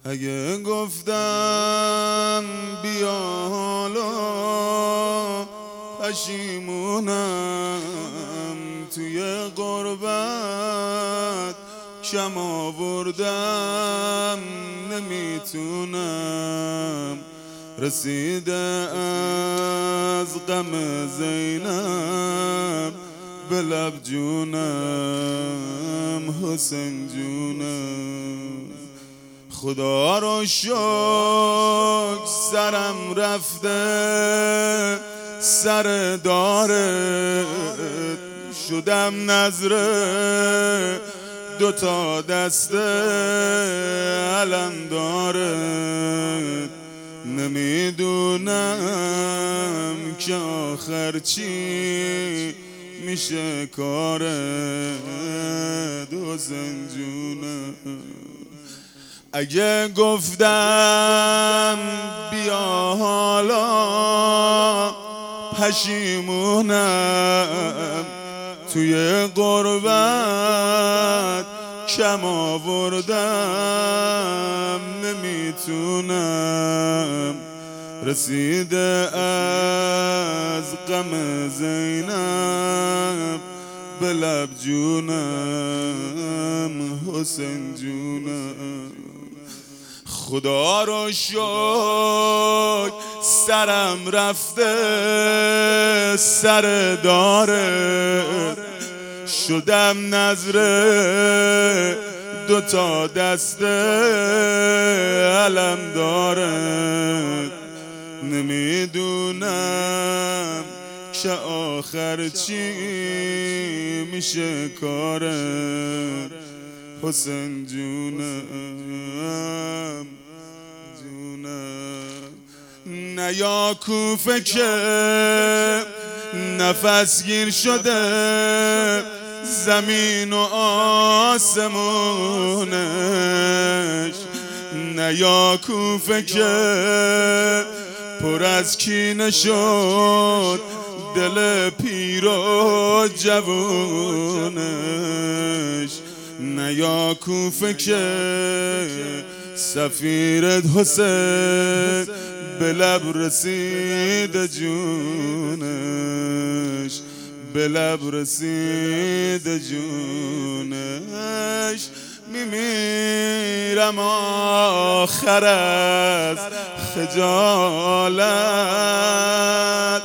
اگه گفتم بیا حالا پشیمونم توی غربت کم آوردم نمیتونم رسیده از غم زینب به لب جونم حسین جونم خدا رو شکر سرم رفته سر دارت شدم نظره دوتا دسته علم دارت نمیدونم که آخر چی میشه کارت حسین جونم اگه گفتم بیا حالا پشیمونم توی غربت کم آوردم نمیتونم رسیده از غم زینب به لب جونم حسین جونم خدا رو شکر سرم رفته سر داره شدم نظره دوتا دسته علم داره نمیدونم که آخر چی میشه کارت حسین جونم نه یا کوفه که نفس گیر شده زمین و آسمونش نه یا کوفه که پر از کینه شد دل پیر و جوونش نه یا کوفه که سفیرت حسین به لب رسید جونش به لب رسید جونش میمیرم آخر از خجالت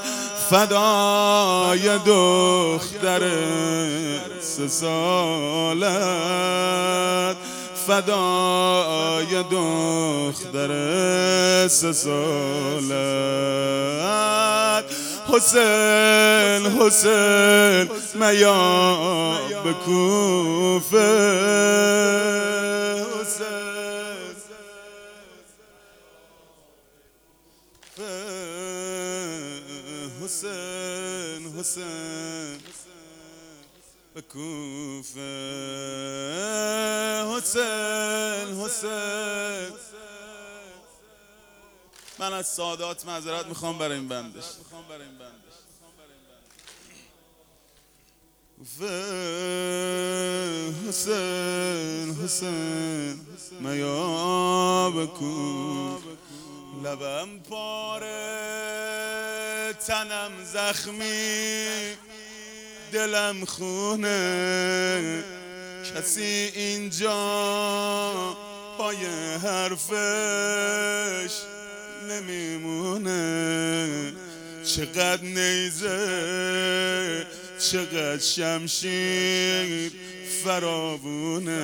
فدای دختر 3 سالت فدای دختر 3 سالت حسین حسین میا به کوفه حسین حسین به کوفه حسین حسین من از سادات معذرت میخوام برای این بندش حسین حسین میا بکن لبم پاره تنم زخمی دلم خونه کسی اینجا پای حرفش نمیمونه چقدر نیزه چقدر شمشیر فراوونه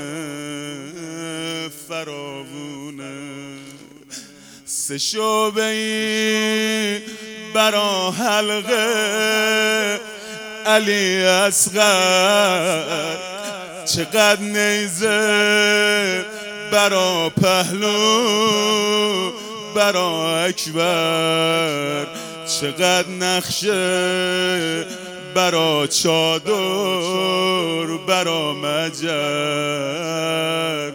فراوونه 3 شعبه‌ای برا حلقه علی اصغر چقدر نیزه برا پهلو برا اکبر چقدر نقشه برا چادر برا مجر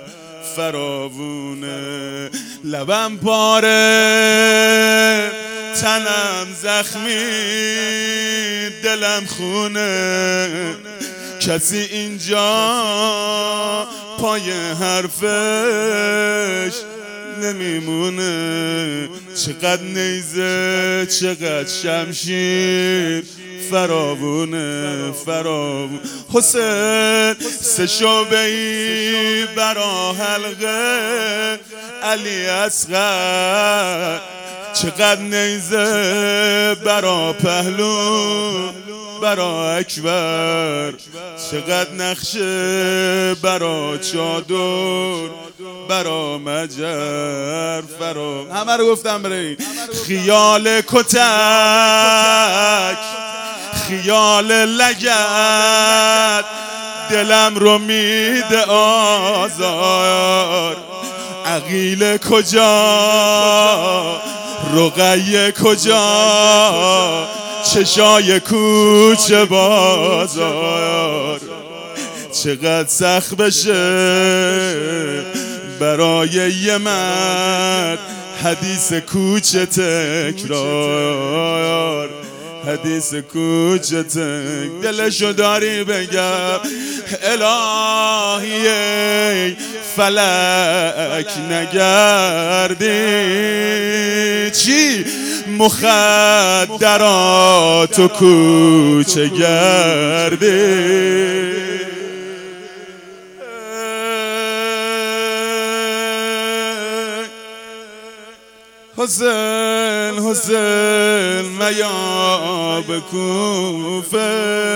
فراوونه لبم پاره تنم زخمی دلم خونه کسی اینجا پای حرفش نمیمونه. چقدر نیزه چقدر شمشیر فراوونه فراوون. حسین سه شعبه‌ای برا حلقه علی اصغر، چقدر نیزه برا پهلو برا اکبر، چقدر نقشه برا چادر برا مجر فرا. همه رو گفتم برای خیال کتک خیال لگد دلم رو میده آزار. عقیل کجا رقیه کجا چشای کوچه بازار. چقدر سخت بشه برای یه مرد حدیث کوچه تکرار، حدیث کوچه دلشو داری بگم الهی فلک نگردی چی مخدرات و کوچه گردی. حسین حسین میاب کوفه،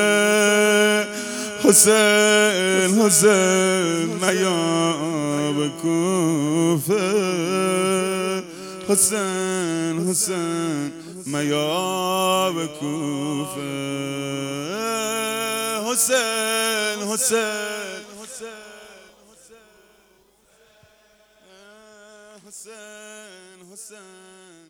حسین حسین میاب کوفه، حسین حسین میاب کوفه، حسین حسین حسین حسین